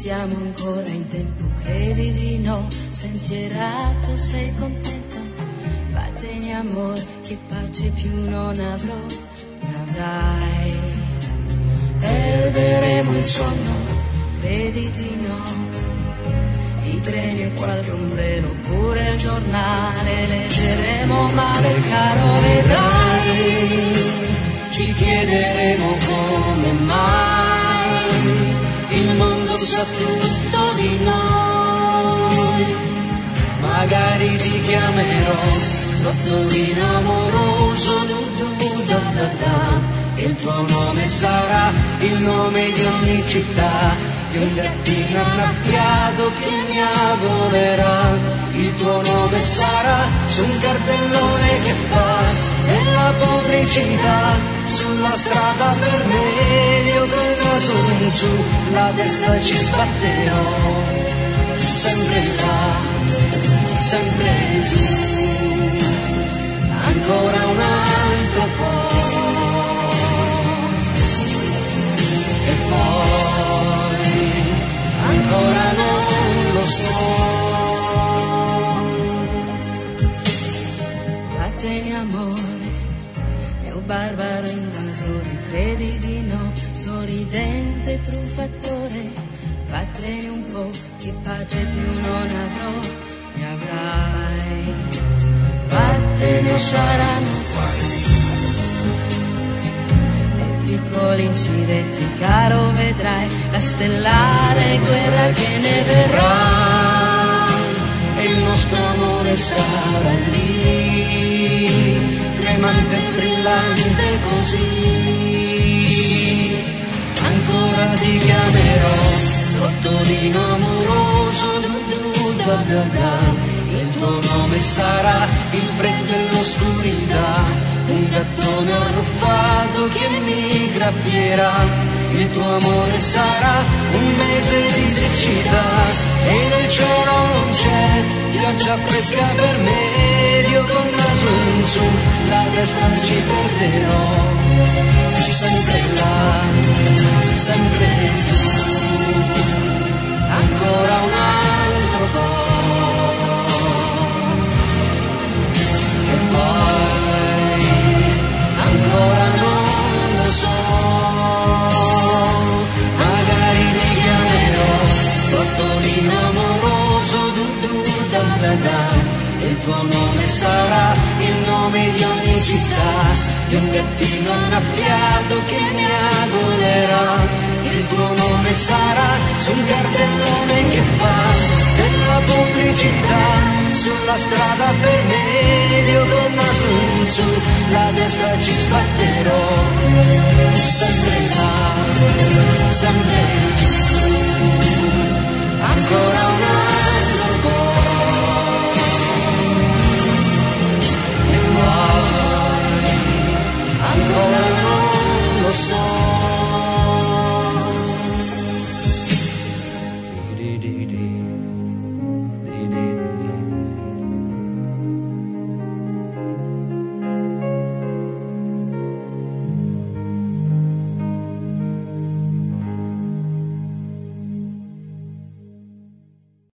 siamo ancora in tempo, credi di no, spensierato sei contento, vattene amor, che pace più non avrò, ne avrai. Perderemo il sonno, credi di no, i treni e qualche ombrello, pure il giornale, leggeremo male caro, vedrai, ci chiederemo come mai il mondo sa tutto di noi. Magari ti chiamerò dottorino amoroso, e il tuo nome sarà il nome di ogni città, di un gattino annaffiato che mi agolerà. Il tuo nome sarà su un cartellone che fa della pubblicità, sulla strada per me, io col naso in su, la testa ci sbatterò, sempre là, sempre giù, ancora un altro po', e poi ancora non lo so. Vattene amore, mio barbaro invasore, credi di no, sorridente truffatore, vattene un po', che pace più non avrò, ne avrai. Vattene o saranno piccoli incidenti, caro, vedrai la stellare guerra che ne verrà, e il nostro amore sarà lì, tremante e brillante così. Ancora ti chiamerò dottorino amoroso, il tuo nome sarà il freddo e l'oscurità, un gattone arruffato che mi graffierà. Il tuo amore sarà un mese di siccità, e nel cielo non c'è pioggia fresca per me, io col naso in su, la testa ci perderò, sempre là, sempre giù, ancora un altro po', e poi ancora non lo so. Magari ti chiamerò dottorino amoroso, il tuo nome sarà il nome di ogni città, di un gattino annaffiato che mi agolerà. Il tuo nome sarà su un cartellone che fa della pubblicità, sulla strada per me, io col naso in su, la testa ci sbatterò, sempre là, sempre giù, ancora